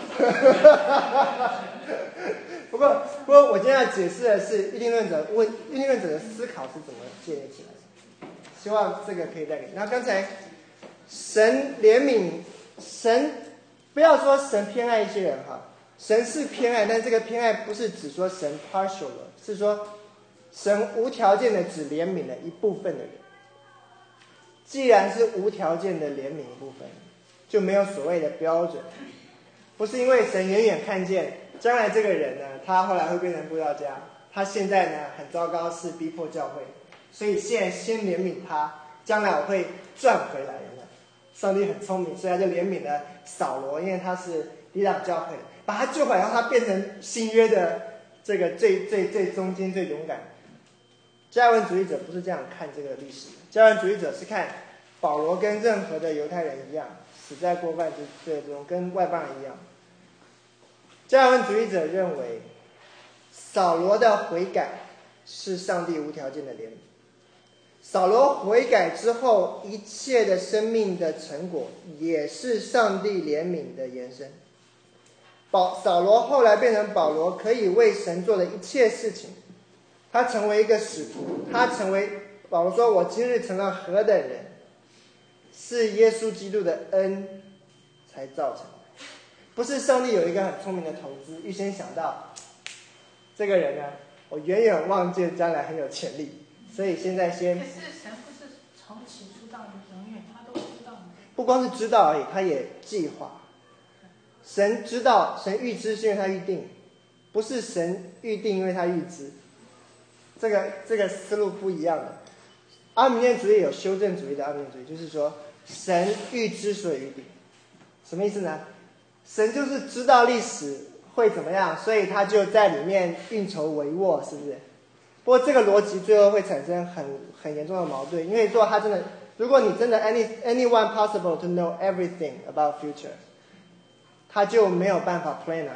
不过我今天要解释的是预定论者的思考是怎么建立起来的，希望这个可以带给你。然后刚才神怜悯，神不要说神偏爱一些人哈，神是偏爱，但这个偏爱不是只说神 partial 了，是说神无条件的只怜悯了一部分的人。既然是无条件的怜悯一部分，就没有所谓的标准，不是因为神远远看见将来这个人呢，他后来会变成布道家，他现在呢很糟糕，是逼迫教会，所以现在先怜悯他，将来我会赚回来的。上帝很聪明，所以他就怜悯了扫罗，因为他是抵挡教会，把他救回来，让他变成新约的这个最中间最勇敢。加尔文主义者不是这样看这个历史的，加尔文主义者是看保罗跟任何的犹太人一样，死在过犯之罪中，跟外邦人一样。加尔文主义者认为扫罗的悔改是上帝无条件的怜悯，扫罗悔改之后一切的生命的成果也是上帝怜悯的延伸。扫罗后来变成保罗，可以为神做的一切事情，他成为一个使徒，保罗说，我今日成了何等人，是耶稣基督的恩才造成的，不是上帝有一个很聪明的投资，预先想到这个人呢，我远远望见将来很有潜力，所以现在先。 可是神不是从起初到永远他都知道吗？ 不光是知道而已，他也计划。神知道，神预知是因为他预定，不是神预定因为他预知。这个思路不一样的。阿米念主义有修正主义的阿米念主义，就是说神预知所以预定，什么意思呢？神就是知道历史会怎么样，所以他就在里面运筹帷幄，是不是？不过这个逻辑最后会产生很严重的矛盾，因为如果你真的 anyone possible to know everything about future， 他就没有办法 plan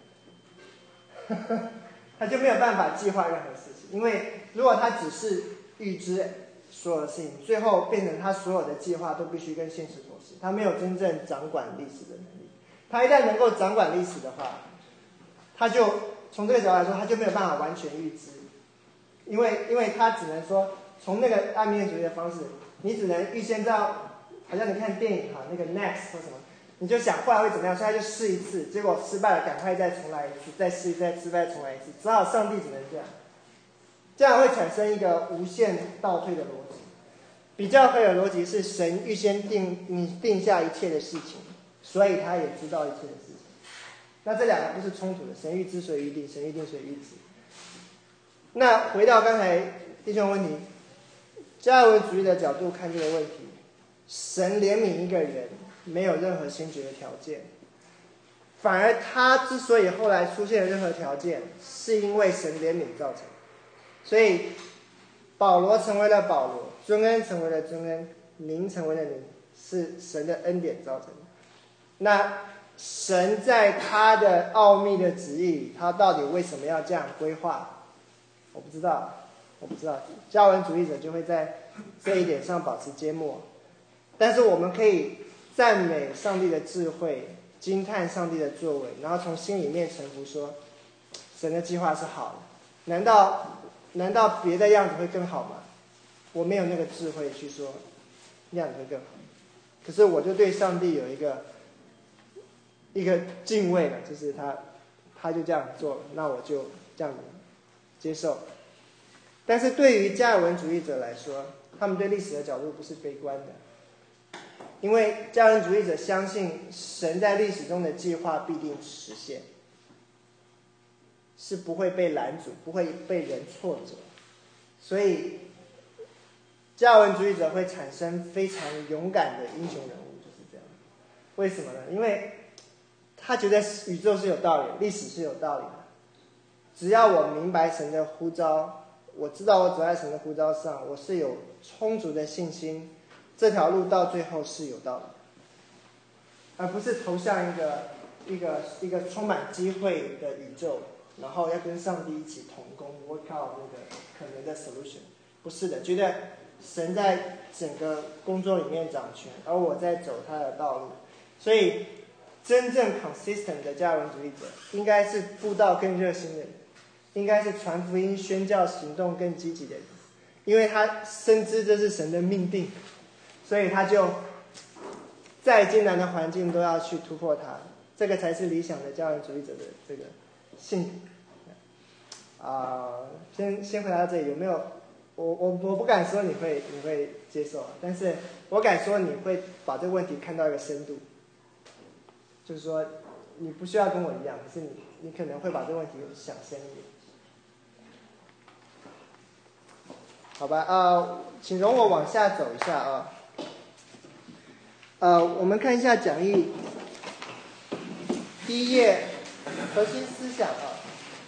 anything， 他就没有办法计划任何事情，因为如果他只是预知所有的事情，最后变成他所有的计划都必须跟现实妥协，他没有真正掌管历史的能力。他一旦能够掌管历史的话，他就从这个角度来说，他就没有办法完全预知，因为他只能说从那个阿米念主义的方式，你只能预先到，好像你看电影哈，那个 next 或什么，你就想后来会怎么样，所以他就试一次，结果失败了，赶快再重来一次，再试一次，再失败重来一次，只好上帝只能这样，这样会产生一个无限倒退的逻辑。比较合理的逻辑是神预先定下一切的事情，所以他也知道一切的事情。那这两个不是冲突的，神预知所以预定，神预定所以预知。那回到刚才弟兄问题，加尔文主义的角度看这个问题，神怜悯一个人没有任何先决的条件，反而他之所以后来出现任何条件，是因为神怜悯造成。所以保罗成为了保罗，尊恩成为了尊恩，名成为了名，是神的恩典造成的。那神在他的奥秘的旨意里，他到底为什么要这样规划？我不知道。加尔文主义者就会在这一点上保持缄默，但是我们可以赞美上帝的智慧，惊叹上帝的作为，然后从心里面臣服说，神的计划是好的。难道别的样子会更好吗？我没有那个智慧去说那样子会更好，可是我就对上帝有一个敬畏了，就是他就这样做了，那我就这样子接受。但是对于加尔文主义者来说，他们对历史的角度不是悲观的，因为加尔文主义者相信神在历史中的计划必定实现，是不会被拦阻，不会被人挫折，所以加尔文主义者会产生非常勇敢的英雄人物，就是这样。为什么呢？因为他觉得宇宙是有道理，历史是有道理的， 只要我明白神的呼召，我知道我走在神的呼召上，我是有充足的信心，这条路到最后是有道的，而不是投向一个充满机会的宇宙，然后要跟上帝一起同工 work out 那个可能的 solution。不是的，觉得神在整个工作里面掌权，而我在走他的道路。所以真正 consistent 的加尔文主义者应该是布道更热心的人，应该是传福音宣教行动更积极的人，因为他深知这是神的命定，所以他就再艰难的环境都要去突破它。这个才是理想的加尔文主义者的这个性格。先回答到这里，有没有？我不敢说你会接受，但是我敢说你会把这个问题看到一个深度，就是说你不需要跟我一样，可是你可能会把这个问题想深一点。好吧，请容我往下走一下啊。我们看一下讲义第一页核心思想啊。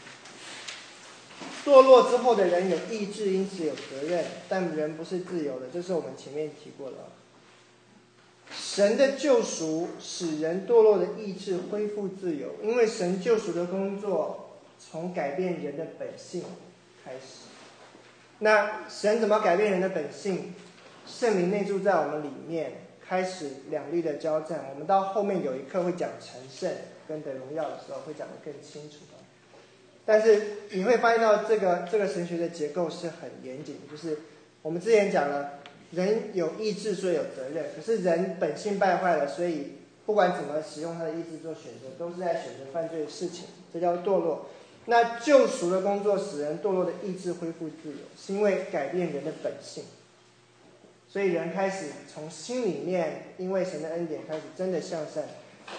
堕落之后的人有意志，因此有责任，但人不是自由的，这是我们前面提过的。神的救赎使人堕落的意志恢复自由，因为神救赎的工作从改变人的本性开始。那神怎么改变人的本性？圣灵内住在我们里面，开始两力的交战。我们到后面有一课会讲成圣跟得荣耀的时候，会讲得更清楚。但是你会发现到这个神学的结构是很严谨的，就是我们之前讲了，人有意志所以有责任，可是人本性败坏了，所以不管怎么使用他的意志做选择，都是在选择犯罪的事情，这叫堕落。那救赎的工作使人堕落的意志恢复自由，是因为改变人的本性，所以人开始从心里面因为神的恩典开始真的向善。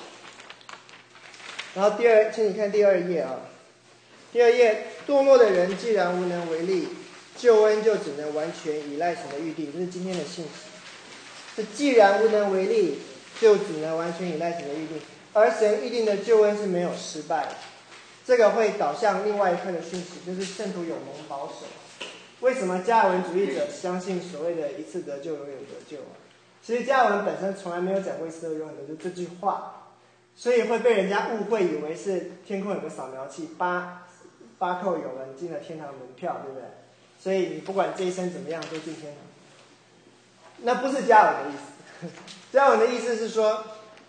然后请你看第二页啊。第二页，堕落的人既然无能为力，救恩就只能完全依赖神的预定，这是今天的信息。是既然无能为力，就只能完全依赖神的预定，而神预定的救恩是没有失败的。这个会导向另外一课的讯息，就是圣徒有蒙保守。为什么加尔文主义者相信所谓的一次得救永远得救？其实加尔文本身从来没有讲过一次得救永远得救这句话，所以会被人家误会以为是天空有个扫描器，八扣有人进了天堂门票，对不对？所以你不管这一生怎么样都进天堂。那不是加尔文的意思。加尔文的意思是说，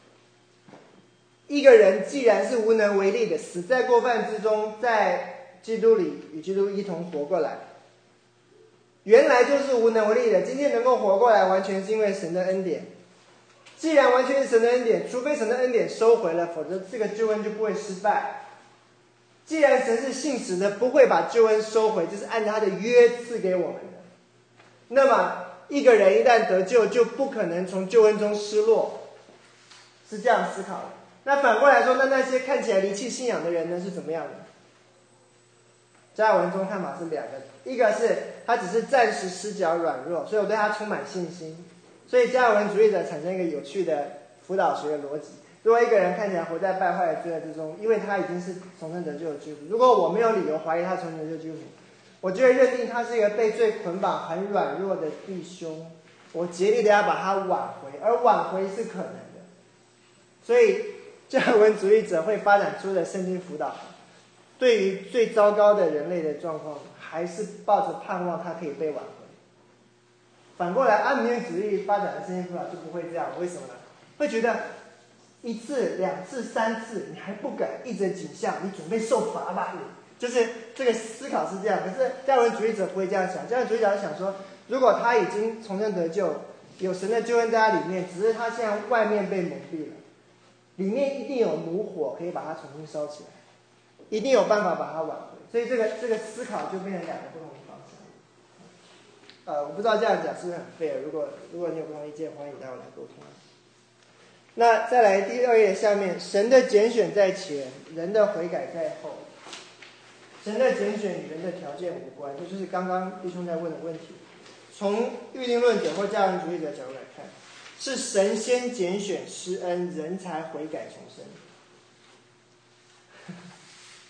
一个人既然是无能为力的，死在过犯之中，在基督里与基督一同活过来，原来就是无能为力的，今天能够活过来完全是因为神的恩典。既然完全是神的恩典，除非神的恩典收回了，否则这个救恩就不会失败。既然神是信实的，不会把救恩收回，这是按照他的约赐给我们的。那么一个人一旦得救，就不可能从救恩中失落，是这样思考的。那反过来说，那些看起来离弃信仰的人呢，是怎么样的？加尔文中看法是两个，一个是他只是暂时失脚软弱，所以我对他充满信心。所以加尔文主义者产生一个有趣的辅导学的逻辑。如果一个人看起来活在败坏的罪恶之中，因为他已经是重生得救的基督徒，如果我没有理由怀疑他重生得救的基督徒，我就会认定他是一个被罪捆绑很软弱的弟兄，我竭力的要把他挽回，而挽回是可能的。所以加尔文主义者会发展出的圣经辅导，对于最糟糕的人类的状况，还是抱着盼望他可以被挽回。反过来，安米尼主义发展的圣经辅导就不会这样，为什么呢？会觉得一次、两次、三次，你还不改，一则景象，你准备受罚吧？就是这个思考是这样。可是加尔文主义者不会这样想，加尔文主义者想说，如果他已经重生得救，有神的救恩在他里面，只是他现在外面被蒙蔽了，里面一定有炉火可以把它重新烧起来，一定有办法把它挽回。所以这个思考就变成两个不同的方向。我不知道这样讲是不是很 fair？ 如果你有不同意见，欢迎待会来沟通。那再来第二页下面，神的拣选在前，人的悔改在后。神的拣选与人的条件无关，这就是刚刚弟兄在问的问题。从预定论者或加尔文主义者的角度来看，是神先拣选施恩，人才悔改重生。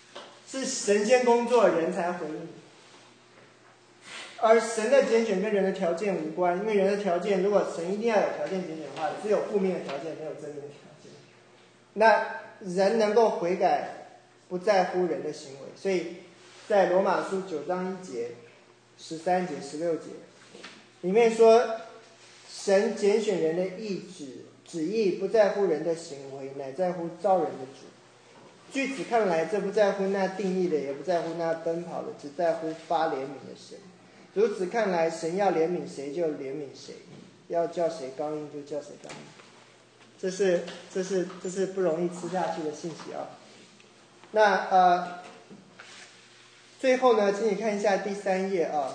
是神先工作，人才回应。而神的拣选跟人的条件无关，因为人的条件，如果神一定要有条件拣选的话，只有负面的条件，没有正面的条件。那人能够悔改，不在乎人的行为。所以在罗马书9章1节、13节、16节里面说，神拣选人的旨意不在乎人的行为，乃在乎造人的主。据此看来，这不在乎那定义的，也不在乎那奔跑的，只在乎发怜悯的神。如此看来，神要怜悯谁就怜悯谁，要叫谁刚硬就叫谁刚硬。这是不容易吃下去的信息啊。那最后呢，请你看一下第3页啊。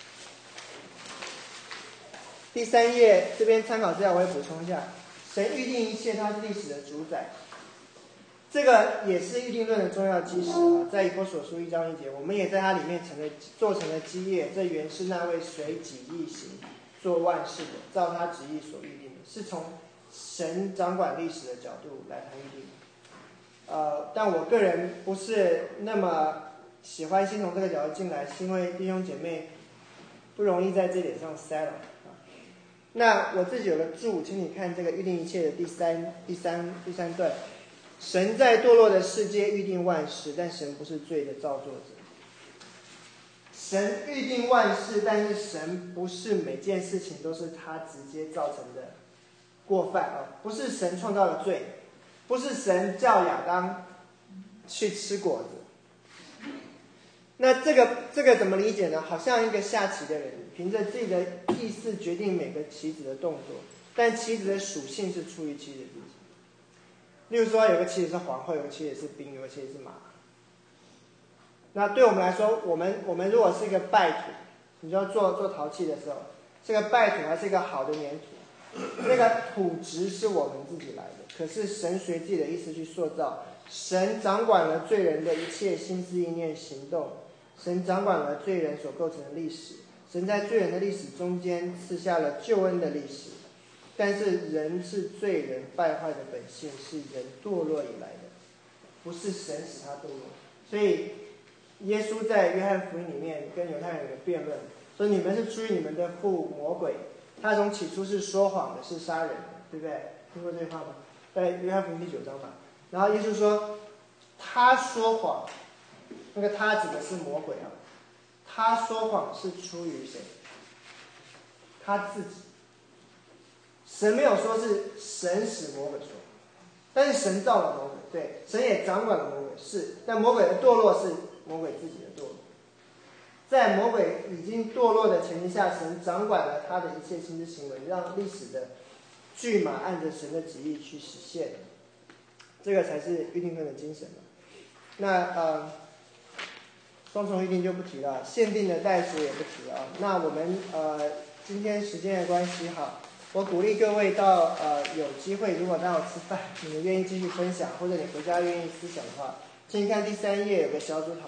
第3页这边参考资料我会补充一下，神预定一切，他是历史的主宰。这个也是预定论的重要基石啊，在以弗所书1章1节，我们也在它里面做成了基业。这原是那位随己意行做万事的，照他旨意所预定的，是从神掌管历史的角度来谈预定。但我个人不是那么喜欢先从这个角度进来，是因为弟兄姐妹不容易在这点上塞了。那我自己有个注，请你看这个预定一切的第三段。神在堕落的世界预定万事，但神不是罪的造作者。神预定万事，但是神不是每件事情都是他直接造成的过犯啊，不是神创造的罪，不是神叫亚当去吃果子。那这个怎么理解呢？好像一个下棋的人，凭着自己的意识决定每个棋子的动作，但棋子的属性是出于棋子自己。例如说，有个棋子是皇后，有个棋子是兵，有个棋子是马。那对我们来说，我们如果是一个败土，你就要做陶器的时候，是个败土还是一个好的粘土？那个土质是我们自己来的，可是神随自己的意思去塑造。神掌管了罪人的一切心思意念行动，神掌管了罪人所构成的历史，神在罪人的历史中间赐下了救恩的历史。但是人是罪人败坏的本性，是人堕落以来的，不是神使他堕落。所以耶稣在约翰福音里面跟犹太人有个辩论，说你们是出于你们的父魔鬼，他从起初是说谎的，是杀人的，对不对？听过这句话吗？在约翰福音第9章嘛。然后耶稣说他说谎，那个他指的是魔鬼啊，他说谎是出于谁？他自己。神没有说是神使魔鬼说，但是神造了魔鬼，对，神也掌管了魔鬼，是，但魔鬼的堕落是魔鬼自己的堕落。在魔鬼已经堕落的前提下，神掌管了他的一切心思行为，让历史的剧码按着神的旨意去实现，这个才是预定论的精神嘛。那双重预定就不提了，限定的代赎也不提了。那我们今天时间的关系哈。我鼓励各位到有机会，如果待会吃饭，你们愿意继续分享，或者你回家愿意思想的话，请看第3页有个小组讨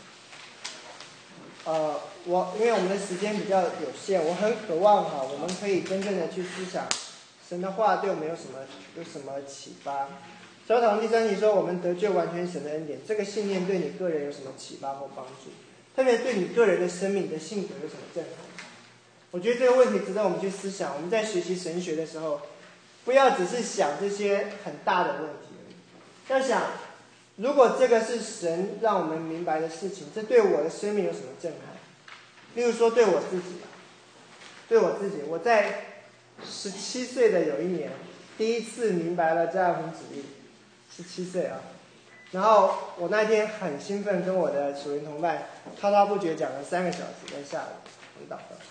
论。因为我们的时间比较有限，我很渴望哈，我们可以真正的去思想神的话对我们有什么启发。小组讨论第3题说，我们得救完全神的恩典，这个信念对你个人有什么启发或帮助？特别对你个人的生命、你的性格有什么震撼？我觉得这个问题值得我们去思想。我们在学习神学的时候，不要只是想这些很大的问题而已，要想，如果这个是神让我们明白的事情，这对我的生命有什么震撼？例如说对我自己，我在17岁的有一年，第一次明白了加尔文主义，17岁啊。然后我那天很兴奋，跟我的属灵同伴滔滔不绝讲了3个小时，在下午很祷告。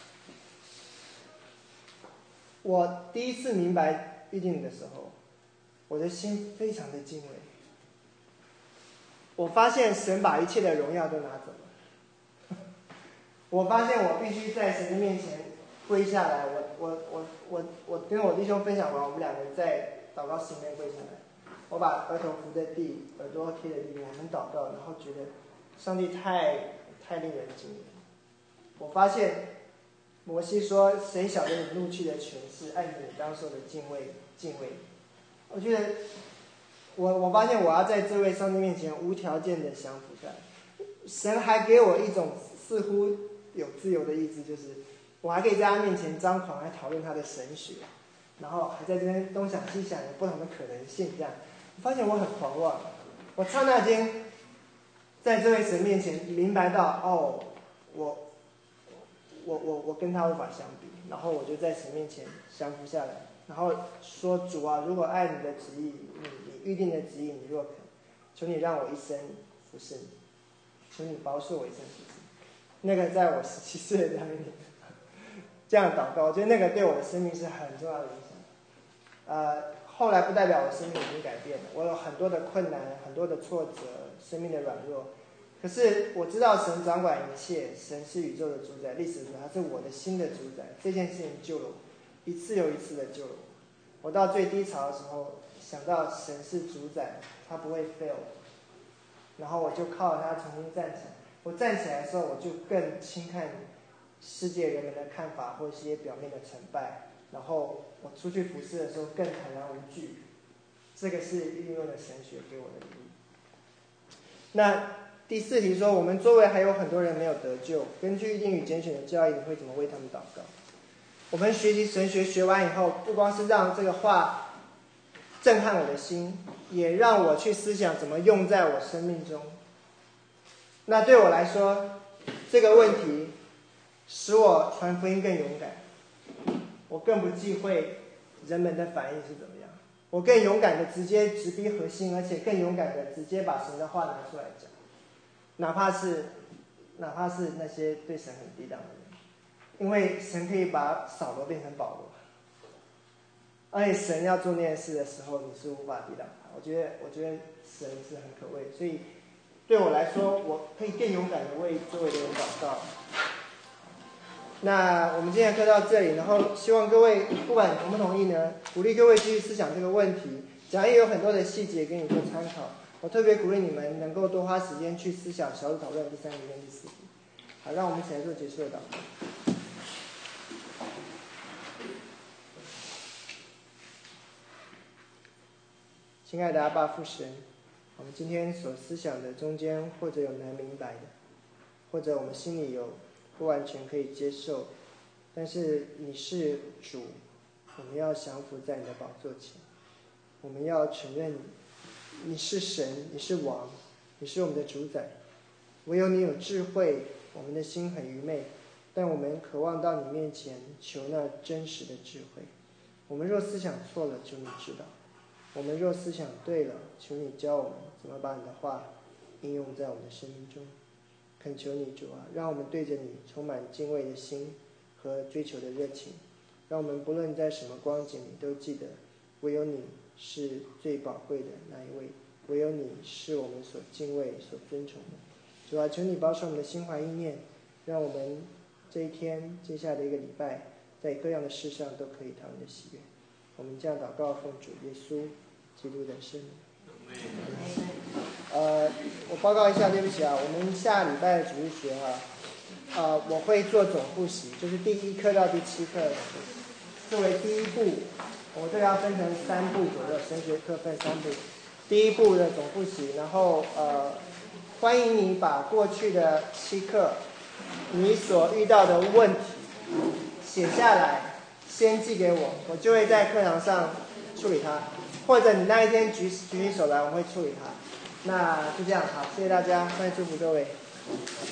我第一次明白预定的时候，我的心非常的敬畏。我发现神把一切的荣耀都拿走了。我发现我必须在神的面前跪下来。我跟我弟兄分享完，我们2个人在祷告室里面跪下来。我把额头扶在地，耳朵贴在地面，我们祷告，然后觉得上帝太令人敬畏。我发现摩西说：“谁晓得你怒气的权势，按着你当受的敬畏。”我觉得，我发现我要在这位上帝面前无条件的降服下来。 神还给我一种似乎有自由的意志，就是我还可以在他面前张狂，来讨论他的神学，然后还在这边东想西想，有不同的可能性。这样，我发现我很狂妄。我刹那间在这位神面前明白到，哦，我跟他无法相比，然后我就在神面前降服下来，然后说：主啊，如果按你的旨意，你预定的旨意，你若肯，求你让我一生服侍你，求你保守我一生服侍你。那个在我17岁的那一年，这样祷告，我觉得那个对我的生命是很重要的影响。后来不代表我生命已经改变了，我有很多的困难，很多的挫折，生命的软弱。可是我知道神掌管一切，神是宇宙的主宰，历史主宰，他是我的新的主宰。这件事情救了我，一次又一次的救了我。我到最低潮的时候，想到神是主宰，他不会 fail， 然后我就靠他重新站起来。我站起来的时候，我就更轻看世界人们的看法，或者是一些表面的成败。然后我出去服侍的时候更坦然无惧。这个是运用的神学给我的礼物。那第4题说，我们周围还有很多人没有得救，根据预定与拣选的教义，你会怎么为他们祷告？我们学习神学学完以后，不光是让这个话震撼我的心，也让我去思想怎么用在我生命中。那对我来说，这个问题使我传福音更勇敢，我更不忌讳人们的反应是怎么样，我更勇敢的直接直逼核心，而且更勇敢的直接把神的话拿出来讲，哪怕是那些对神很抵挡的人，因为神可以把扫罗变成保罗，而且神要做那件事的时候，你是无法抵挡他。我觉得神是很可畏，所以对我来说，我可以更勇敢的为周围的人祷告。那我们今天的课到这里，然后希望各位不管你同不同意呢，鼓励各位继续思想这个问题。讲义有很多的细节给你做参考，我特别鼓励你们能够多花时间去思想小组讨论第3题跟第4题。好，让我们一起来做结束的祷告。亲爱的阿爸父神，我们今天所思想的中间，或者有难明白的，或者我们心里有不完全可以接受，但是你是主，我们要降服在你的宝座前，我们要承认你是神，你是王，你是我们的主宰。唯有你有智慧，我们的心很愚昧，但我们渴望到你面前求那真实的智慧。我们若思想错了，求你知道；我们若思想对了，求你教我们怎么把你的话应用在我们的生命中。恳求你主啊，让我们对着你充满敬畏的心和追求的热情，让我们不论在什么光景里都记得，唯有你是最宝贵的那一位，唯有你是我们所敬畏所尊崇的。主啊，求你保守我们的心怀意念，让我们这一天接下来的一个礼拜，在各样的事上都可以讨你的喜悦。我们这样祷告，奉主耶稣基督的圣名。我报告一下，对不起啊，我们下礼拜的主日学我会做总复习，就是第1课到第7课的总复习。作为第1步，我这个要分成3步左右，神学课分3步。第1步的总复习，然后欢迎你把过去的7课你所遇到的问题写下来，先寄给我，我就会在课堂上处理它，或者你那一天举起手来，我会处理它。那就这样，好，谢谢大家，欢迎祝福各位。